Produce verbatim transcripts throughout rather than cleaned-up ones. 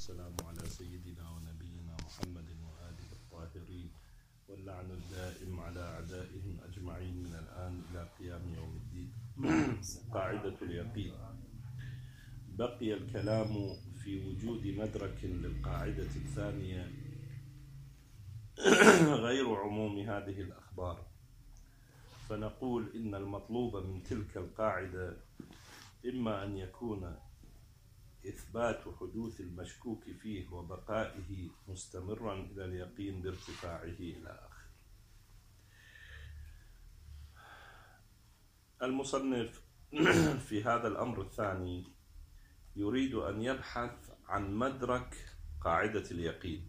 والسلام على سيدنا ونبينا محمد وآله الطاهرين، واللعن الدائم على أعدائهم أجمعين من الآن إلى قيام يوم الدين. قاعدة اليقين. بقي الكلام في وجود مدرك للقاعدة الثانية غير عموم هذه الأخبار، فنقول إن المطلوب من تلك القاعدة إما أن يكون إثبات حدوث المشكوك فيه وبقائه مستمرا إلى اليقين بارتفاعه إلى آخره. المصنف في هذا الأمر الثاني يريد أن يبحث عن مدرك قاعدة اليقين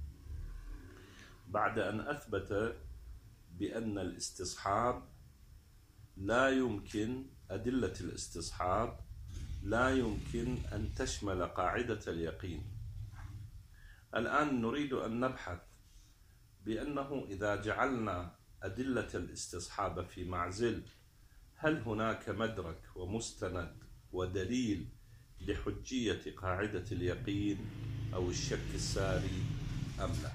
بعد أن أثبت بأن الاستصحاب لا يمكن، أدلة الاستصحاب لا يمكن أن تشمل قاعدة اليقين. الآن نريد أن نبحث بأنه إذا جعلنا أدلة الاستصحاب في معزل، هل هناك مدرك ومستند ودليل لحجية قاعدة اليقين أو الشك الساري أم لا؟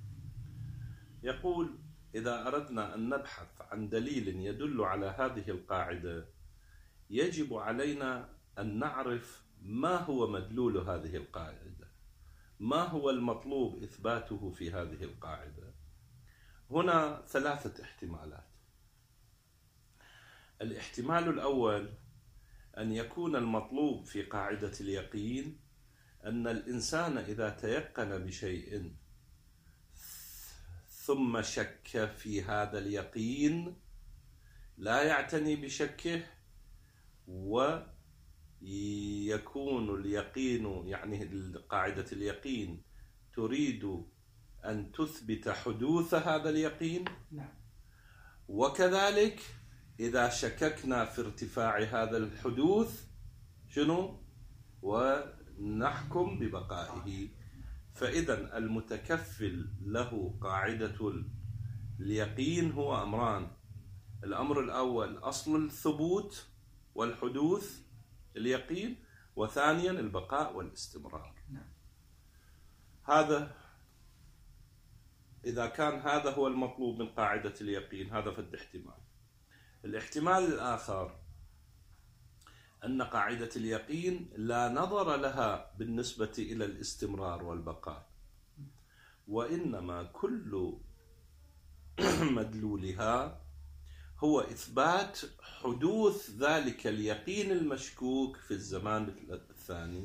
يقول: إذا أردنا أن نبحث عن دليل يدل على هذه القاعدة، يجب علينا أن نعرف ما هو مدلول هذه القاعدة، ما هو المطلوب إثباته في هذه القاعدة. هنا ثلاثة احتمالات. الاحتمال الأول أن يكون المطلوب في قاعدة اليقين أن الإنسان إذا تيقن بشيء ثم شك في هذا اليقين لا يعتني بشكه، ويكون اليقين، يعني قاعدة اليقين تريد أن تثبت حدوث هذا اليقين. نعم. وكذلك إذا شككنا في ارتفاع هذا الحدوث شنو؟ ونحكم ببقائه. فإذا المتكفل له قاعدة اليقين هو أمران: الأمر الأول أصل الثبوت والحدوث اليقين، وثانيا البقاء والاستمرار. هذا إذا كان هذا هو المطلوب من قاعدة اليقين، هذا فد احتمال. الاحتمال الآخر أن قاعدة اليقين لا نظر لها بالنسبة إلى الاستمرار والبقاء، وإنما كل مدلولها هو إثبات حدوث ذلك اليقين المشكوك في الزمان الثاني.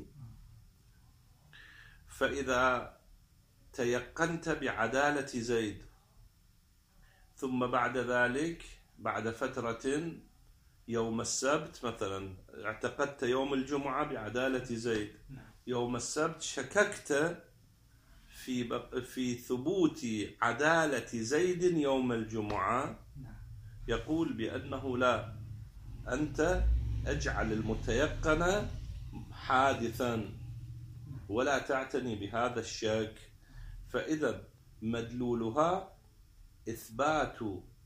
فإذا تيقنت بعدالة زيد، ثم بعد ذلك بعد فترة يوم السبت مثلا اعتقدت يوم الجمعة بعدالة زيد، يوم السبت شككت في في ثبوت عدالة زيد يوم الجمعة، يقول بأنه لا، أنت اجعل المتيقن حادثا ولا تعتني بهذا الشك. فإذا مدلولها إثبات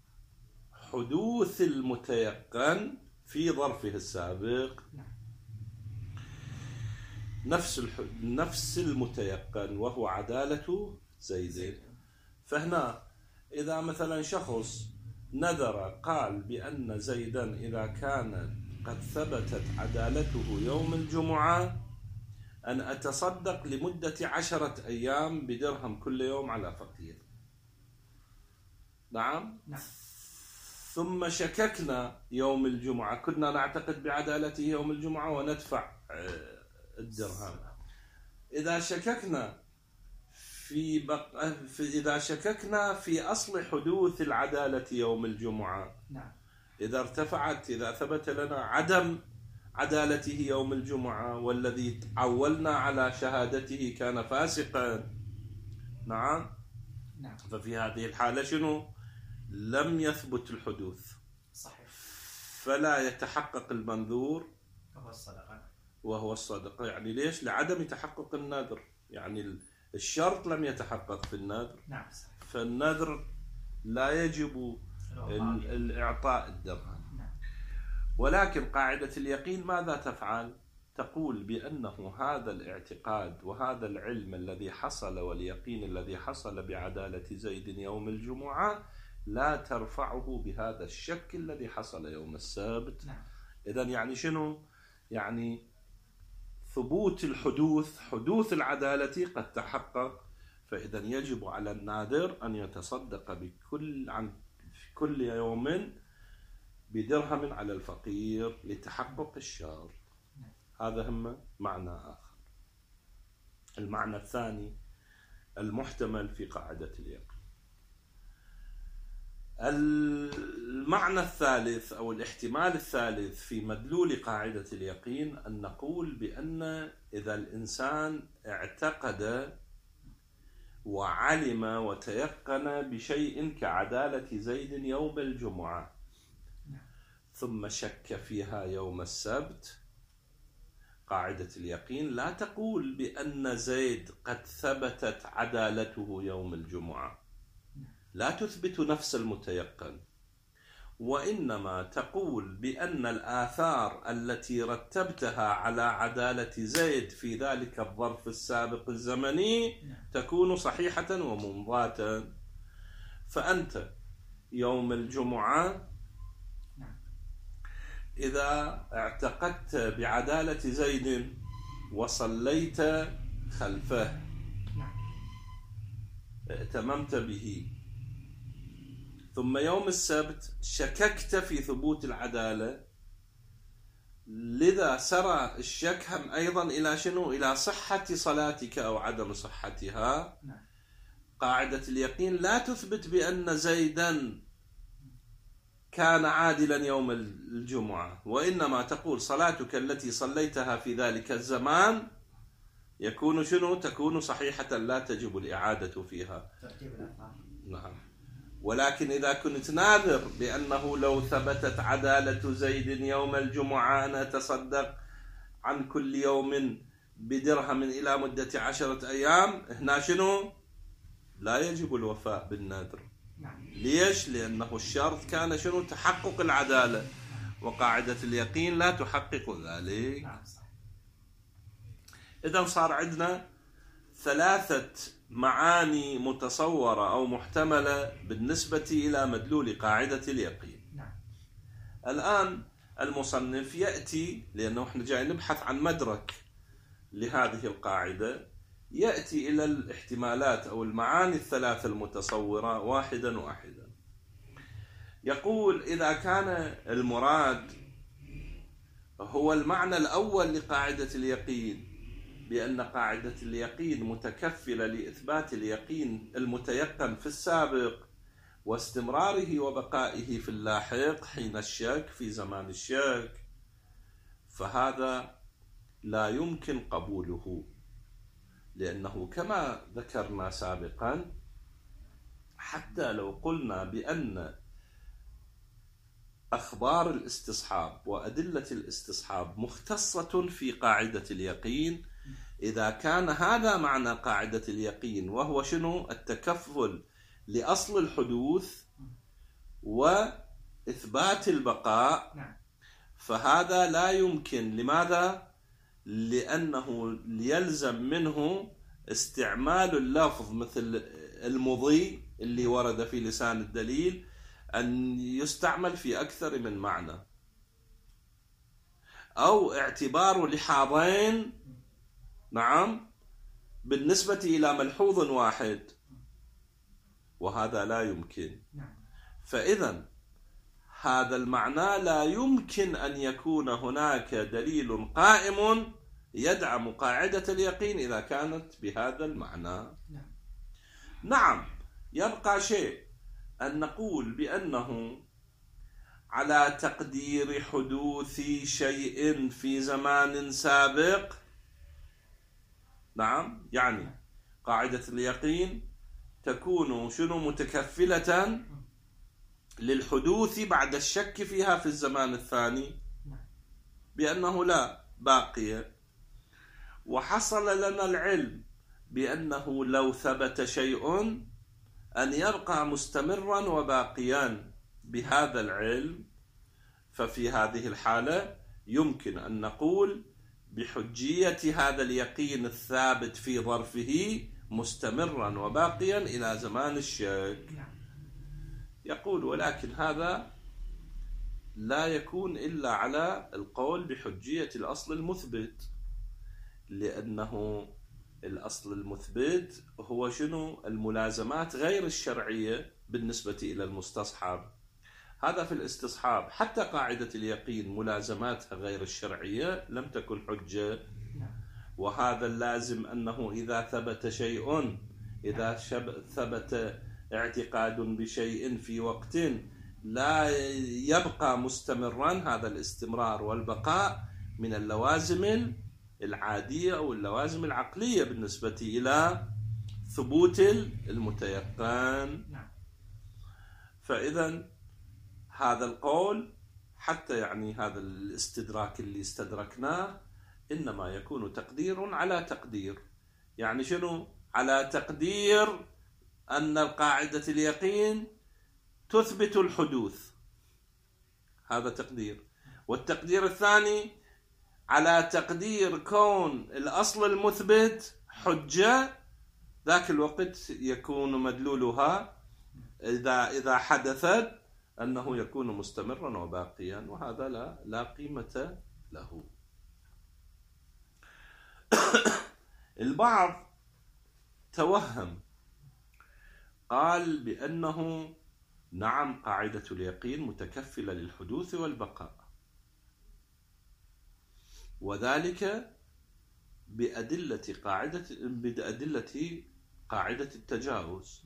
حدوث المتيقن في ظرفه السابق، نفس الح... نفس المتيقن وهو عدالة زيد. فهنا إذا مثلا شخص نذر قال بأن زيدا إذا كان قد ثبتت عدالته يوم الجمعة أن أتصدق لمدة عشرة أيام بدرهم كل يوم على فقير. نعم. نعم. ثم شككنا يوم الجمعة، كنا نعتقد بعدالته يوم الجمعة وندفع الدرهم. إذا شككنا في, بق... في إذا شككنا في أصل حدوث العدالة يوم الجمعة، نعم. إذا ارتفعت، إذا ثبت لنا عدم عدالته يوم الجمعة والذي عولنا على شهادته كان فاسقا، نعم. نعم. ففي هذه الحالة شنو؟ لم يثبت الحدوث. صحيح. فلا يتحقق المنذور وهو الصدقة. وهو الصدقة. يعني ليش؟ لعدم تحقق النذر، يعني الشرط لم يتحقق في النذر. نعم. فالنذر لا يجب الإعطاء الدرهم. نعم. ولكن قاعدة اليقين ماذا تفعل؟ تقول بأنه هذا الاعتقاد وهذا العلم الذي حصل واليقين الذي حصل بعدالة زيد يوم الجمعة لا ترفعه بهذا الشك الذي حصل يوم السبت. إذن يعني شنو؟ يعني ثبوت الحدوث، حدوث العدالة قد تحقق، فإذا يجب على النادر أن يتصدق بكل عن كل يوم بدرهم على الفقير لتحقق الشرط. هذا هم معنى آخر. المعنى الثاني المحتمل في قاعدة اليقين. المعنى الثالث أو الاحتمال الثالث في مدلول قاعدة اليقين أن نقول بأن إذا الإنسان اعتقد وعلم وتيقن بشيء كعدالة زيد يوم الجمعة ثم شك فيها يوم السبت، قاعدة اليقين لا تقول بأن زيد قد ثبتت عدالته يوم الجمعة، لا تثبت نفس المتيقن، وإنما تقول بأن الآثار التي رتبتها على عدالة زيد في ذلك الظرف السابق الزمني تكون صحيحة وممضاة. فأنت يوم الجمعة إذا اعتقدت بعدالة زيد وصليت خلفه ائتممت به، ثم يوم السبت شككت في ثبوت العدالة، لذا سرى الشك هم أيضا إلى شنو؟ إلى صحة صلاتك أو عدم صحتها. قاعدة اليقين لا تثبت بأن زيدا كان عادلا يوم الجمعة، وإنما تقول صلاتك التي صليتها في ذلك الزمان يكون شنو؟ تكون صحيحة لا تجب الإعادة فيها. نعم. ولكن إذا كنت ناذر بأنه لو ثبتت عدالة زيد يوم الجمعة أنا أتصدق عن كل يوم بدرهم إلى مدة عشرة أيام، هنا شنو؟ لا يجب الوفاء بالنذر. ليش؟ لأنه الشرط كان شنو؟ تحقق العدالة، وقاعدة اليقين لا تحقق ذلك. إذن صار عندنا ثلاثة معاني متصورة أو محتملة بالنسبة إلى مدلول قاعدة اليقين. الآن المصنف يأتي، لأنه احنا جاي نبحث عن مدرك لهذه القاعدة، يأتي إلى الاحتمالات أو المعاني الثلاثة المتصورة واحدا واحدا. يقول إذا كان المراد هو المعنى الأول لقاعدة اليقين بأن قاعدة اليقين متكفلة لإثبات اليقين المتيقن في السابق واستمراره وبقائه في اللاحق حين الشك في زمان الشك، فهذا لا يمكن قبوله، لأنه كما ذكرنا سابقا حتى لو قلنا بأن أخبار الاستصحاب وأدلة الاستصحاب مختصة في قاعدة اليقين، إذا كان هذا معنى قاعدة اليقين وهو شنو؟ التكفل لأصل الحدوث وإثبات البقاء، فهذا لا يمكن. لماذا؟ لأنه يلزم منه استعمال اللفظ مثل المضي اللي ورد في لسان الدليل أن يستعمل في أكثر من معنى، أو اعتبار لحاظين نعم بالنسبة إلى ملحوظ واحد، وهذا لا يمكن. فإذا هذا المعنى لا يمكن أن يكون هناك دليل قائم يدعم قاعدة اليقين إذا كانت بهذا المعنى. نعم، يبقى شيء أن نقول بأنه على تقدير حدوث شيء في زمان سابق. نعم، يعني قاعدة اليقين تكون شنو؟ متكفلة للحدوث بعد الشك فيها في الزمان الثاني بأنه لا باقية، وحصل لنا العلم بأنه لو ثبت شيء أن يبقى مستمرا وباقيا بهذا العلم، ففي هذه الحالة يمكن أن نقول بحجية هذا اليقين الثابت في ظرفه مستمرا وباقيا إلى زمان الشك. يقول ولكن هذا لا يكون إلا على القول بحجية الأصل المثبت، لأنه الأصل المثبت هو شنو؟ الملازمات غير الشرعية بالنسبة إلى المستصحب. هذا في الاستصحاب حتى قاعدة اليقين ملازماتها غير الشرعية لم تكن حجة. وهذا اللازم أنه إذا ثبت شيء، إذا ثبت اعتقاد بشيء في وقت لا يبقى مستمرا، هذا الاستمرار والبقاء من اللوازم العادية أو اللوازم العقلية بالنسبة إلى ثبوت المتيقن. فإذا هذا القول حتى يعني هذا الاستدراك اللي استدركناه إنما يكون تقدير على تقدير. يعني شنو؟ على تقدير أن القاعدة اليقين تثبت الحدوث، هذا تقدير. والتقدير الثاني على تقدير كون الأصل المثبت حجة، ذاك الوقت يكون مدلولها إذا إذا حدثت أنه يكون مستمرا وباقيا، وهذا لا لا قيمة له. البعض توهم قال بأنه نعم قاعدة اليقين متكفلة للحدوث والبقاء، وذلك بأدلة قاعدة بأدلة قاعدة التجاوز،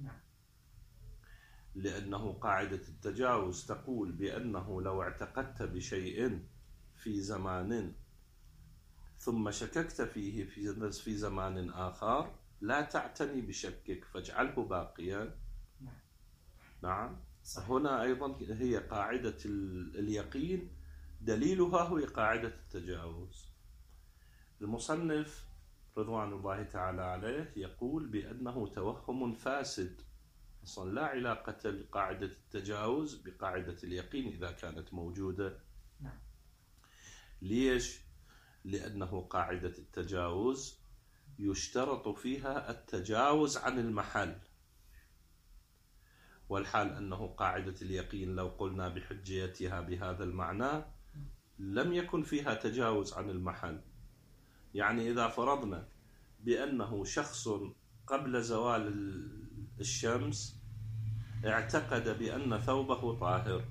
لأنه قاعدة التجاوز تقول بأنه لو اعتقدت بشيء في زمان ثم شككت فيه في زمان آخر لا تعتني بشكك فاجعله باقيا. نعم صحيح. هنا أيضا هي قاعدة اليقين دليلها هو قاعدة التجاوز. المصنف رضوان الله تعالى عليه يقول بأنه توهم فاسد، أصلا لا علاقة لقاعدة التجاوز بقاعدة اليقين إذا كانت موجودة. نعم. ليش؟ لأنه قاعدة التجاوز يشترط فيها التجاوز عن المحل، والحال أنه قاعدة اليقين لو قلنا بحجيتها بهذا المعنى لم يكن فيها تجاوز عن المحل. يعني إذا فرضنا بأنه شخص قبل زوال الشمس اعتقد بأن ثوبه طاهر،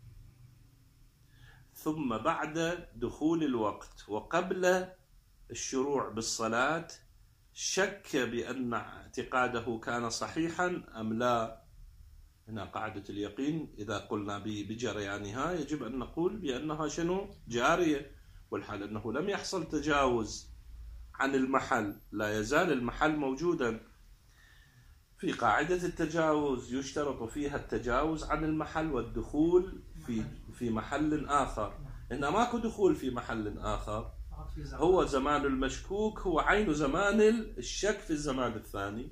ثم بعد دخول الوقت وقبل الشروع بالصلاة شك بأن اعتقاده كان صحيحا أم لا. هنا قاعدة اليقين إذا قلنا بجريانها يجب أن نقول بأنها شنو؟ جارية، والحال أنه لم يحصل تجاوز عن المحل، لا يزال المحل موجودا. في قاعدة التجاوز يشترط فيها التجاوز عن المحل والدخول في في محل آخر. إن ماكو دخول في محل آخر، هو زمان المشكوك هو عين زمان الشك في الزمان الثاني.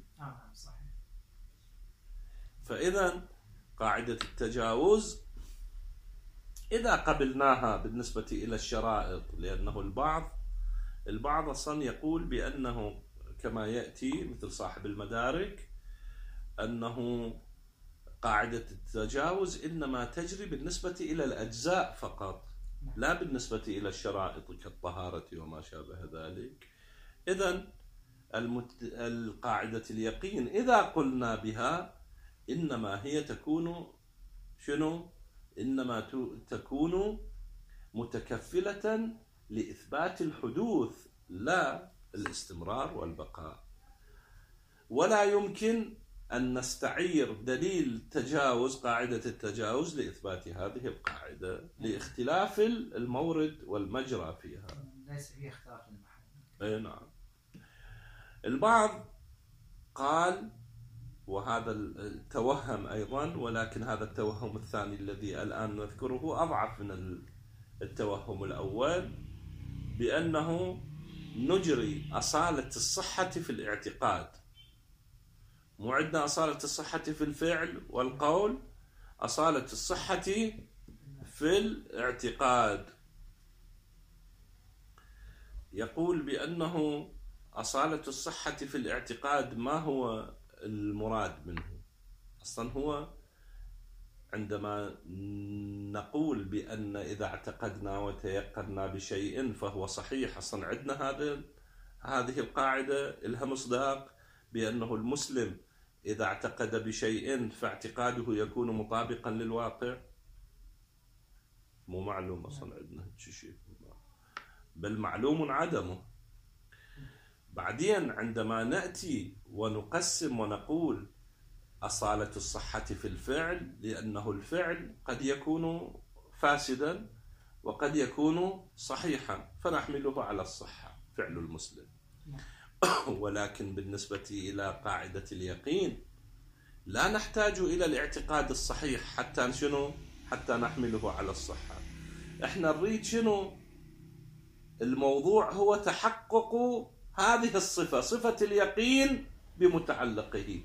فإذا قاعدة التجاوز إذا قبلناها بالنسبة إلى الشرائط، لأنه البعض البعض أصلا يقول بأنه كما يأتي مثل صاحب المدارك أنه قاعدة التجاوز إنما تجري بالنسبة إلى الأجزاء فقط، لا بالنسبة إلى الشرائط كالطهارة وما شابه ذلك. إذن المت... القاعدة اليقين إذا قلنا بها إنما هي تكون شنو؟ إنما ت... تكون متكفلة لإثبات الحدوث لا الاستمرار والبقاء. ولا يمكن أن نستعير دليل تجاوز قاعدة التجاوز لإثبات هذه القاعدة لاختلاف المورد والمجرى فيها، ليس فيه اختلاف المحل. أي نعم. البعض قال، وهذا التوهم أيضا، ولكن هذا التوهم الثاني الذي الآن نذكره أضعف من التوهم الأول، بأنه نجري أصالة الصحة في الاعتقاد. مو عندنا أصالة الصحة في الفعل والقول، أصالة الصحة في الاعتقاد. يقول بأنه أصالة الصحة في الاعتقاد ما هو المراد منه. أصلا هو عندما نقول بأن إذا اعتقدنا وتيقنا بشيء فهو صحيح، أصلا عندنا هذا هذه القاعدة لها مصداق بأنه المسلم إذا اعتقد بشيء فاعتقاده يكون مطابقا للواقع. مو معلوم أصلا عندنا شيء، بل معلوم عدمه. بعدين عندما نأتي ونقسم ونقول أصالة الصحة في الفعل، لأنه الفعل قد يكون فاسدا وقد يكون صحيحا فنحمله على الصحة فعل المسلم. ولكن بالنسبة إلى قاعدة اليقين لا نحتاج إلى الاعتقاد الصحيح حتى شنو؟ حتى نحمله على الصحة. احنا نريد شنو؟ الموضوع هو تحقق هذه الصفة، صفة اليقين بمتعلقه،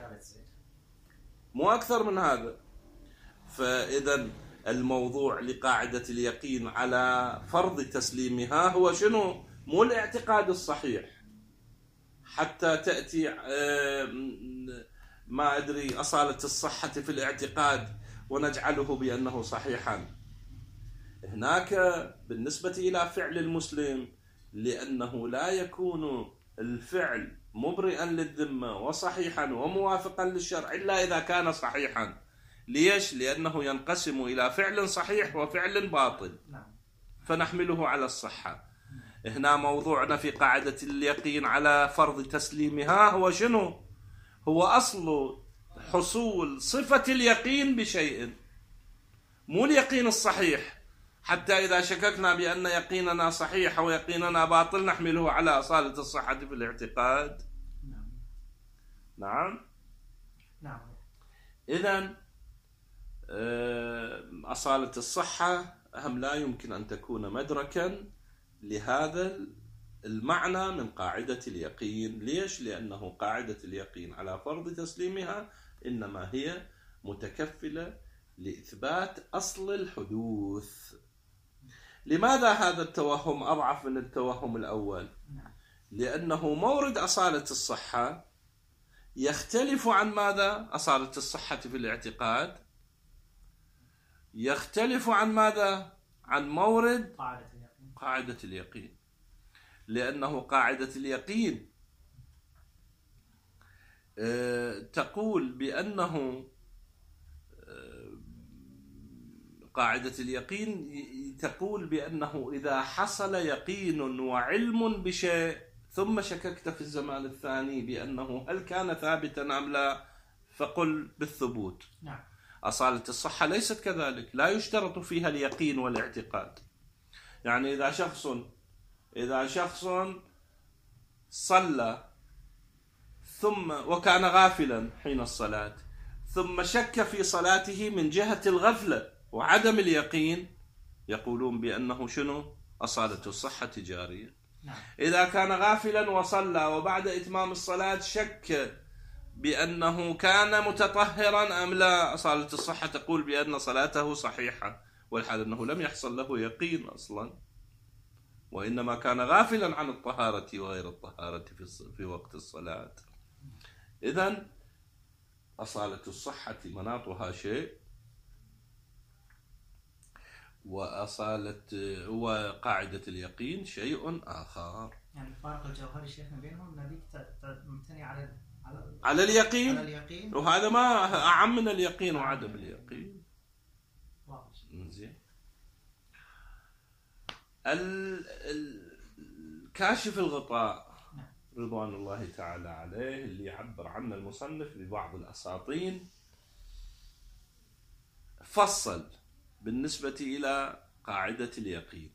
مو أكثر من هذا. فإذا الموضوع لقاعدة اليقين على فرض تسليمها هو شنو؟ مو الاعتقاد الصحيح حتى تأتي ما أدري أصالة الصحة في الاعتقاد ونجعله بأنه صحيحا. هناك بالنسبة إلى فعل المسلم، لأنه لا يكون الفعل مبرئا للذمة وصحيحا وموافقا للشرع إلا إذا كان صحيحا. ليش؟ لأنه ينقسم إلى فعل صحيح وفعل باطل فنحمله على الصحة. هنا موضوعنا في قاعدة اليقين على فرض تسليمها هو شنو؟ هو أصل حصول صفة اليقين بشيء، مو اليقين الصحيح، حتى إذا شككنا بأن يقيننا صحيح ويقيننا باطل نحمله على أصالة الصحة في الاعتقاد. نعم نعم. إذن أصالة الصحة أهم لا يمكن أن تكون مدركا لهذا المعنى من قاعدة اليقين. ليش؟ لأنه قاعدة اليقين على فرض تسليمها إنما هي متكفلة لإثبات أصل الحدوث. لماذا هذا التوهم أضعف من التوهم الأول؟ لأنه مورد أصالة الصحة يختلف عن ماذا؟ أصالة الصحة في الاعتقاد يختلف عن ماذا؟ عن مورد قاعدة اليقين. لأنه قاعدة اليقين تقول بأنه قاعدة اليقين تقول بأنه إذا حصل يقين وعلم بشيء ثم شككت في الزمان الثاني بأنه هل كان ثابتا أم لا فقل بالثبوت. نعم. أصالة الصحة ليست كذلك، لا يشترط فيها اليقين والاعتقاد. يعني إذا شخص إذا شخص صلى ثم وكان غافلا حين الصلاة ثم شك في صلاته من جهة الغفلة وعدم اليقين، يقولون بأنه شنو؟ أصالة الصحة جارية. نعم. إذا كان غافلا وصلى وبعد إتمام الصلاة شك بأنه كان متطهرا أم لا، أصالة الصحة تقول بأن صلاته صحيحة، والحال أنه لم يحصل له يقين أصلا وإنما كان غافلا عن الطهارة وغير الطهارة في وقت الصلاة. إذن أصالة الصحة مناطها شيء، وأصالة وقاعدة اليقين شيء آخر. يعني الفارق الجوهري شيخنا بينهم نبيك ممتني على على على اليقين, على اليقين. وهذا ما أعم من اليقين وعدم اليقين. زين. الكاشف الغطاء رضوان الله تعالى عليه اللي يعبر عنه المصنف ببعض الأساطين فصل بالنسبة إلى قاعدة اليقين.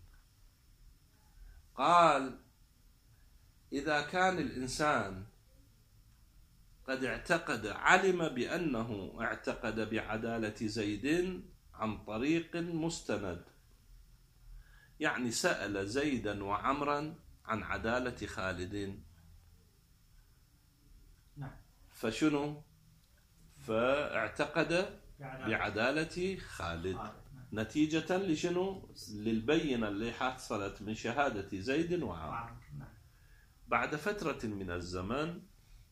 قال إذا كان الإنسان قد اعتقد علم بأنه اعتقد بعدالة زيد عن طريق مستند، يعني سأل زيدا وعمرا عن عدالة خالد، فشنو؟ فاعتقد بعدالة خالد. نتيجة لشنو؟ للبينة اللي حصلت من شهادة زيد وعمر. بعد فترة من الزمن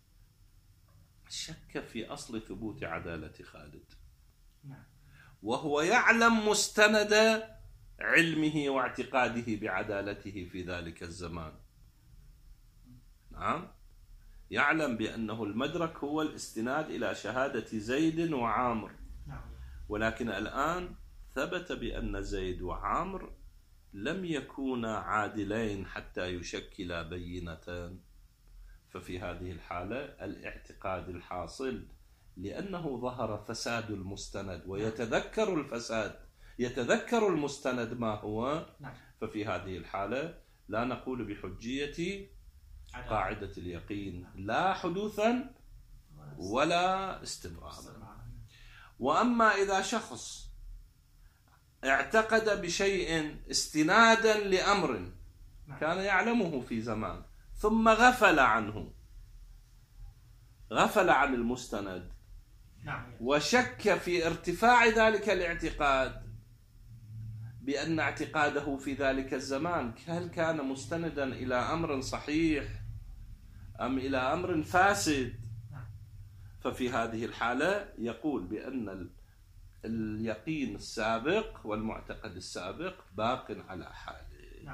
شك في أصل ثبوت عدالة خالد، وهو يعلم مستند علمه واعتقاده بعدالته في ذلك الزمان. نعم، يعلم بأنه المدرك هو الاستناد إلى شهادة زيد وعامر، ولكن الآن ثبت بأن زيد وعامر لم يكونا عادلين حتى يشكلا بينتان. ففي هذه الحالة الاعتقاد الحاصل لأنه ظهر فساد المستند ويتذكر الفساد، يتذكر المستند ما هو، ففي هذه الحالة لا نقول بحجية قاعدة اليقين لا حدوثا ولا استمرارا. وأما إذا شخص اعتقد بشيء استنادا لأمر كان يعلمه في زمان ثم غفل عنه، غفل عن المستند وشك في ارتفاع ذلك الاعتقاد بأن اعتقاده في ذلك الزمان هل كان مستندا إلى أمر صحيح أم إلى أمر فاسد، ففي هذه الحالة يقول بأن اليقين السابق والمعتقد السابق باق على حاله.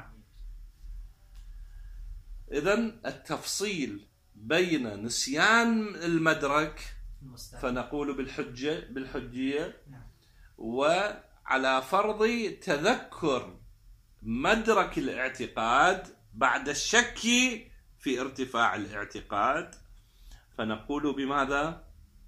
إذن التفصيل بين نسيان المدرك فنقول بالحجة بالحجية، وعلى فرض تذكر مدرك الاعتقاد بعد الشك في ارتفاع الاعتقاد فنقول بماذا؟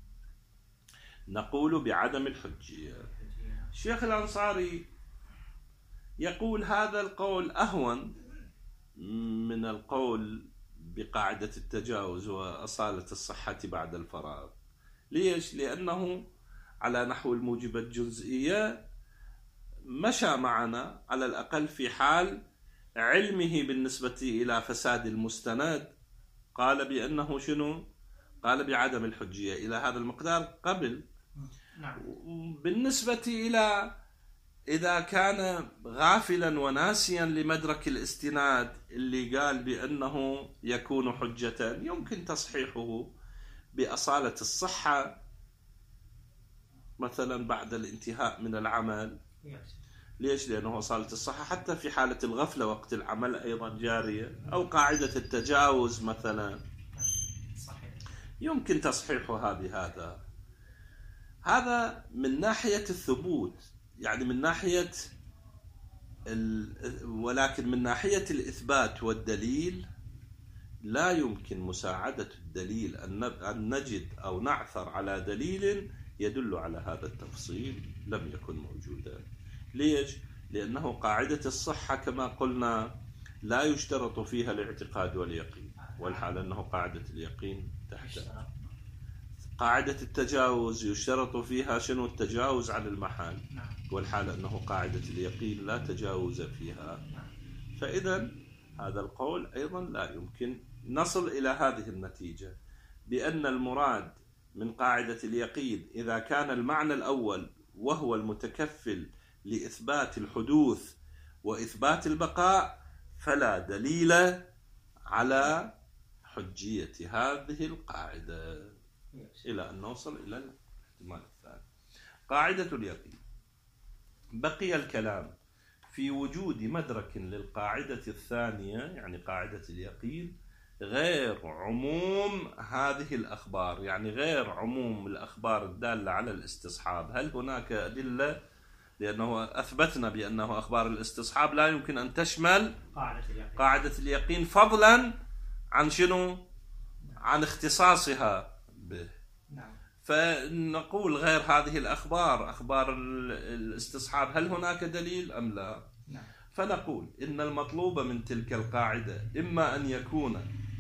نقول بعدم الحجية. الشيخ الأنصاري يقول هذا القول أهون من القول بقاعدة التجاوز وأصالة الصحة بعد الفراغ. ليش؟ لأنه على نحو الموجبة الجزئية مشى معنا على الأقل في حال علمه بالنسبة إلى فساد المستند، قال بأنه شنو؟ قال بعدم الحجية إلى هذا المقدار قبل. بالنسبة إلى إذا كان غافلا وناسيا لمدرك الاستناد اللي قال بأنه يكون حجة يمكن تصحيحه بأصالة الصحة مثلا بعد الانتهاء من العمل. ليش؟ لأنه أصالة الصحة حتى في حالة الغفلة وقت العمل أيضا جارية، أو قاعدة التجاوز مثلا يمكن تصحيحها بهذا. هذا من ناحية الثبوت، يعني من ناحية ال... ولكن من ناحية الإثبات والدليل لا يمكن مساعدة الدليل أن نجد أو نعثر على دليل يدل على هذا التفصيل لم يكن موجودا. ليش؟ لأنه قاعدة الصحة كما قلنا لا يشترط فيها الاعتقاد واليقين، والحال أنه قاعدة اليقين تحتها. قاعدة التجاوز يشترط فيها شنو؟ التجاوز عن المحال، والحال أنه قاعدة اليقين لا تجاوز فيها. فإذا هذا القول أيضا لا يمكن نصل إلى هذه النتيجة بأن المراد من قاعدة اليقين إذا كان المعنى الأول وهو المتكفل لإثبات الحدوث وإثبات البقاء فلا دليل على حجية هذه القاعدة إلى أن نوصل إلى الاحتمال الثاني. قاعدة اليقين بقي الكلام في وجود مدرك للقاعدة الثانية، يعني قاعدة اليقين، غير عموم هذه الأخبار، يعني غير عموم الأخبار الدالة على الاستصحاب. هل هناك أدلة؟ لأنه أثبتنا بأنه أخبار الاستصحاب لا يمكن أن تشمل قاعدة اليقين فضلا عن شنو؟ عن اختصاصها به. فنقول غير هذه الأخبار أخبار الاستصحاب هل هناك دليل أم لا؟ فنقول إن المطلوب من تلك القاعدة إما أن يكون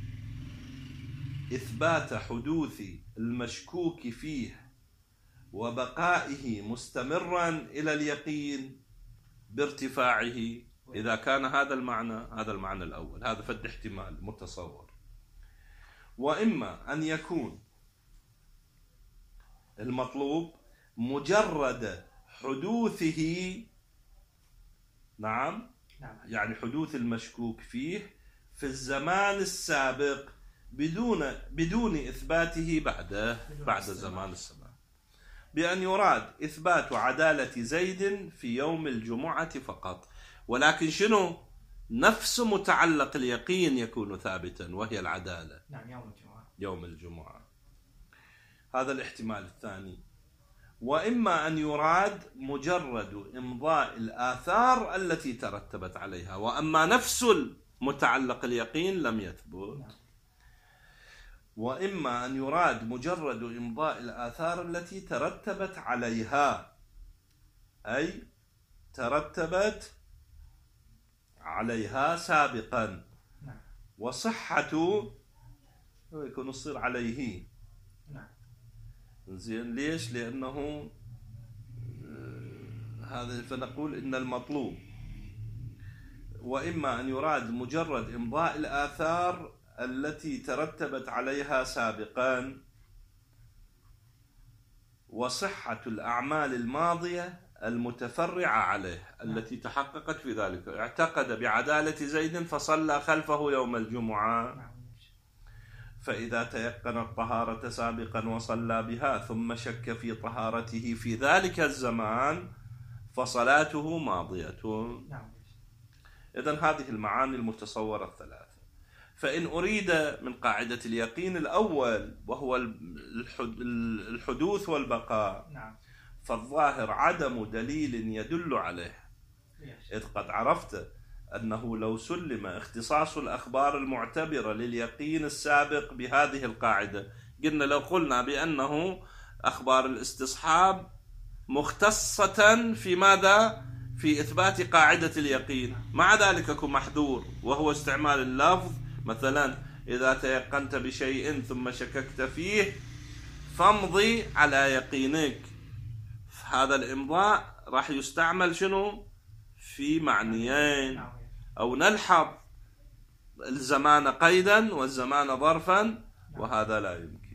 إثبات حدوث المشكوك فيه وبقائه مستمرا إلى اليقين بارتفاعه، إذا كان هذا المعنى هذا المعنى الأول، هذا فد احتمال متصور. وإما أن يكون المطلوب مجرد حدوثه، نعم نعم يعني حدوث المشكوك فيه في الزمان السابق بدون بدون إثباته بعده بعد زمان السماء، بأن يراد إثبات عدالة زيد في يوم الجمعة فقط، ولكن شنو؟ نفس متعلق اليقين يكون ثابتا وهي العدالة. نعم يوم الجمعة. يوم الجمعة. هذا الاحتمال الثاني. وإما أن يراد مجرد إمضاء الآثار التي ترتبت عليها، وأما نفس المتعلق اليقين لم يثبت. نعم. وإما أن يراد مجرد إمضاء الآثار التي ترتبت عليها، أي ترتبت عليها سابقا. نعم. وصحة يكون يصير عليه. نعم. زين ليش؟ لأنه هذا فنقول إن المطلوب. وإما أن يراد مجرد إمضاء الآثار التي ترتبت عليها سابقا، وصحة الأعمال الماضية المتفرعة عليه التي تحققت في ذلك. اعتقد بعدالة زيد فصلى خلفه يوم الجمعة، فإذا تيقن الطهارة سابقا وصلى بها ثم شك في طهارته في ذلك الزمان فصلاته ماضية. إذن هذه المعاني المتصورة الثلاثة. فإن أريد من قاعدة اليقين الأول وهو الحدوث والبقاء، فالظاهر عدم دليل يدل عليه، إذ قد عرفت أنه لو سلم اختصاص الأخبار المعتبرة لليقين السابق بهذه القاعدة، قلنا لو قلنا بأنه أخبار الاستصحاب مختصة في ماذا؟ في إثبات قاعدة اليقين، مع ذلك يكون محذور وهو استعمال اللفظ، مثلا إذا تيقنت بشيء ثم شككت فيه فامضي على يقينك. هذا الإمضاء راح يستعمل شنو؟ في معنيين، أو نلحظ الزمان قيدا والزمان ظرفا، وهذا لا يمكن.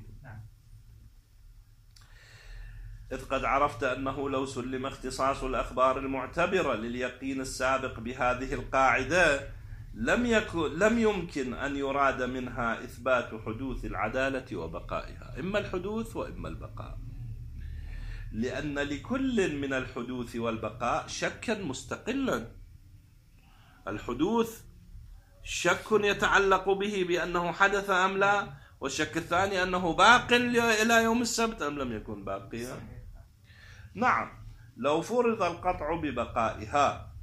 إذ قد عرفت أنه لو سلم اختصاص الأخبار المعتبرة لليقين السابق بهذه القاعدة لم يكن لم يمكن أن يراد منها إثبات حدوث العدالة وبقائها، إما الحدوث وإما البقاء، لأن لكل من الحدوث والبقاء شكا مستقلا. الحدوث شك يتعلق به بأنه حدث أم لا، والشك الثاني أنه باق إلى يوم السبت أم لم يكن باقيا. نعم لو فرض القطع ببقائها،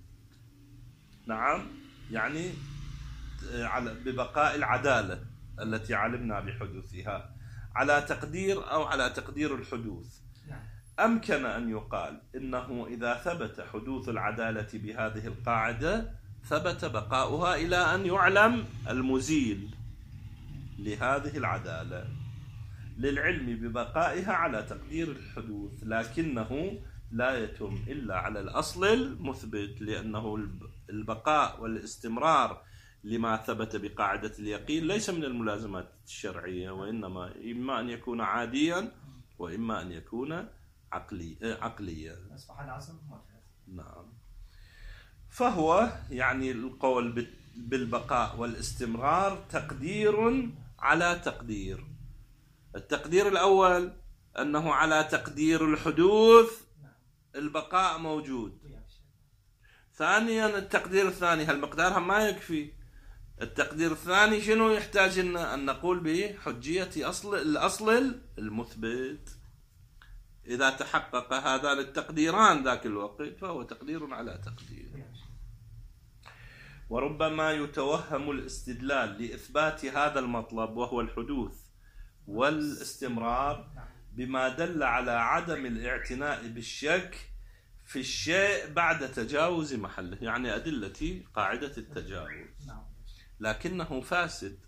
نعم يعني ببقاء العدالة التي علمنا بحدوثها على تقدير أو على تقدير الحدوث، أمكن أن يقال إنه إذا ثبت حدوث العدالة بهذه القاعدة ثبت بقاؤها إلى أن يعلم المزيل لهذه العدالة، للعلم ببقائها على تقدير الحدوث، لكنه لا يتم إلا على الأصل المثبت، لأنه البقاء والاستمرار لما ثبت بقاعدة اليقين ليس من الملازمات الشرعية، وإنما إما أن يكون عاديا وإما أن يكون عقلي عقليا. أصبح الأصل نعم. فهو يعني القول بالبقاء والاستمرار تقدير على تقدير. التقدير الأول أنه على تقدير الحدوث البقاء موجود. ثانيا التقدير الثاني هالمقدار هم ما يكفي. التقدير الثاني شنو يحتاج أن نقول بحجية أصل الأصل المثبت. إذا تحقق هذان التقديران ذاك الوقت فهو تقدير على تقدير. وربما يتوهم الاستدلال لإثبات هذا المطلب وهو الحدوث والاستمرار بما دل على عدم الاعتناء بالشك في الشيء بعد تجاوز محله، يعني أدلة قاعدة التجاوز، لكنه فاسد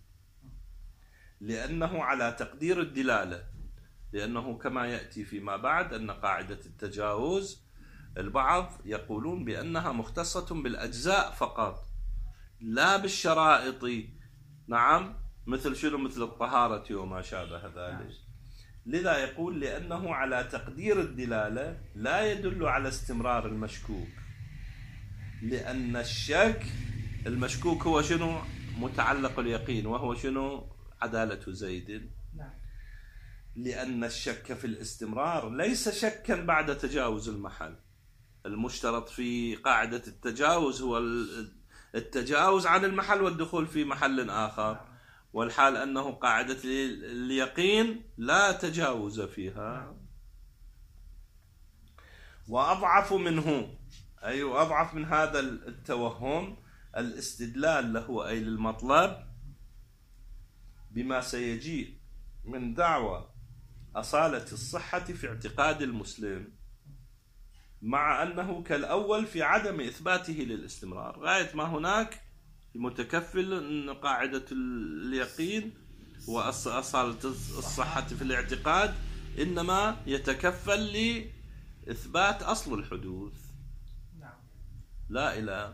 لأنه على تقدير الدلالة، لأنه كما يأتي فيما بعد أن قاعدة التجاوز البعض يقولون بأنها مختصة بالأجزاء فقط لا بالشرائط. نعم مثل شنو؟ مثل الطهارة وما شابه ذلك. لذا يقول لأنه على تقدير الدلالة لا يدل على استمرار المشكوك، لأن الشك المشكوك هو شنو؟ متعلق اليقين، وهو شنو؟ عدالة زيد. نعم. لأن الشك في الاستمرار ليس شكا بعد تجاوز المحل. المشترط في قاعدة التجاوز هو التجاوز عن المحل والدخول في محل آخر، والحال أنه قاعدة اليقين لا تجاوز فيها. وأضعف منه، أي أضعف من هذا التوهم الاستدلال له أي للمطلب بما سيجيء من دعوى أصالة الصحة في اعتقاد المسلم، مع أنه كالأول في عدم إثباته للاستمرار. غاية ما هناك متكفل أن قاعدة اليقين وأصالة الصحة في الاعتقاد إنما يتكفل لإثبات أصل الحدوث، لا إله.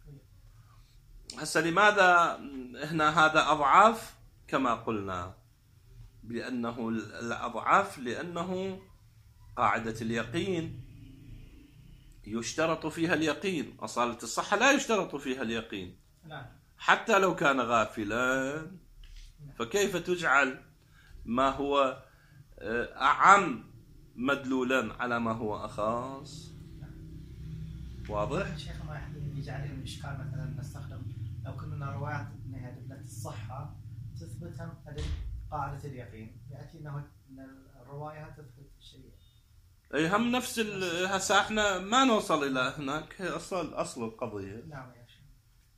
هسه لماذا هنا هذا أضعف؟ كما قلنا بأنه الأضعف لأنه قاعدة اليقين يشترط فيها اليقين، أصالة الصحة لا يشترط فيها اليقين حتى لو كان غافلا. فكيف تجعل ما هو أعم مدلولا على ما هو أخص؟ واضح؟ شيخ ما يجعل لنا الإشكال مثلا نستخدم لو كنا روايات أنها أدلة الصحة تثبتها أدلة قاعدة اليقين، يأتي أنه الرواية تثبت الشيء. أي هم نفس هسه احنا ما نوصل إلى هناك، هي أصل أصل القضية. نعم يا شيخ.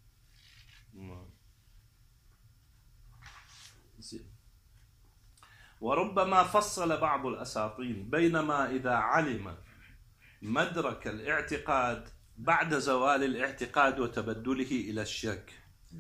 وربما فصل بعض الأساطين بينما إذا علم مدرك الاعتقاد بعد زوال الاعتقاد وتبدله إلى الشك،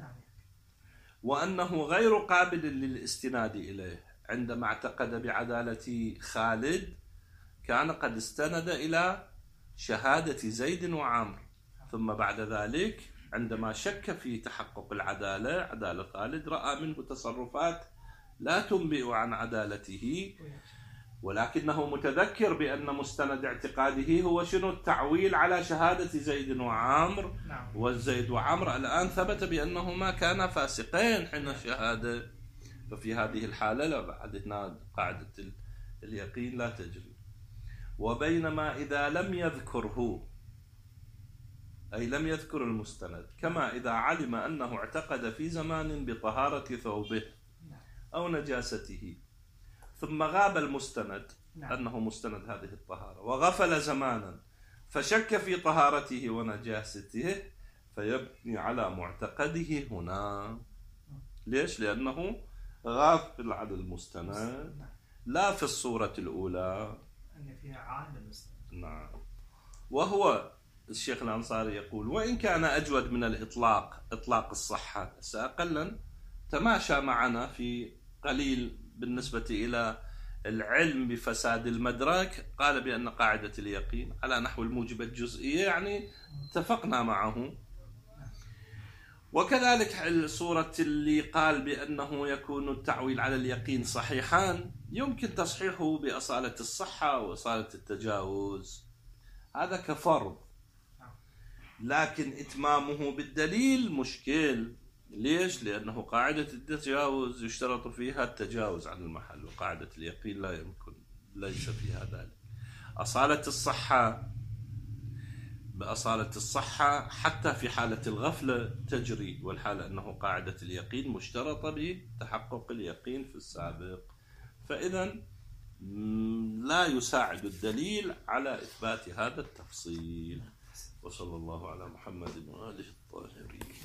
وأنه غير قابل للاستناد إليه. عندما اعتقد بعدالة خالد كان قد استند إلى شهادة زيد وعمر، ثم بعد ذلك عندما شك في تحقق العدالة عدالة خالد رأى منه تصرفات لا تنبئ عن عدالته، ولكنه متذكر بأن مستند اعتقاده هو شنو؟ التعويل على شهادة زيد وعمر. نعم. والزيد وعمر الآن ثبت بأنهما كانا فاسقين حين الشهادة، ففي هذه الحالة لا بعد هنا قاعدة اليقين لا تجري. وبينما إذا لم يذكره، أي لم يذكر المستند، كما إذا علم أنه اعتقد في زمان بطهارة ثوبه أو نجاسته ثم غاب المستند أنه مستند هذه الطهارة وغفل زمانا فشك في طهارته ونجاسته، فيبني على معتقده هنا. ليش؟ لأنه غافل عن المستند لا في الصورة الأولى أن فيها عائد المستند. نعم. وهو الشيخ الأنصاري يقول وإن كان أجود من الإطلاق إطلاق الصحة، سأقلا تماشى معنا في قليل بالنسبة إلى العلم بفساد المدرك، قال بأن قاعدة اليقين على نحو الموجبة الجزئية، يعني اتفقنا معه. وكذلك الصورة اللي قال بأنه يكون التعويل على اليقين صحيحان يمكن تصحيحه بأصالة الصحة وأصالة التجاوز، هذا كفرض، لكن إتمامه بالدليل مشكل. ليش؟ لأنه قاعدة التجاوز يشترط فيها التجاوز عن المحل، وقاعدة اليقين لا يمكن، ليس فيها ذلك. أصالة الصحة بأصالة الصحة حتى في حالة الغفلة تجري، والحالة أنه قاعدة اليقين مشترطة بتحقق اليقين في السابق، فإذا لا يساعد الدليل على إثبات هذا التفصيل. وصلى الله على محمد وآله الطاهرين.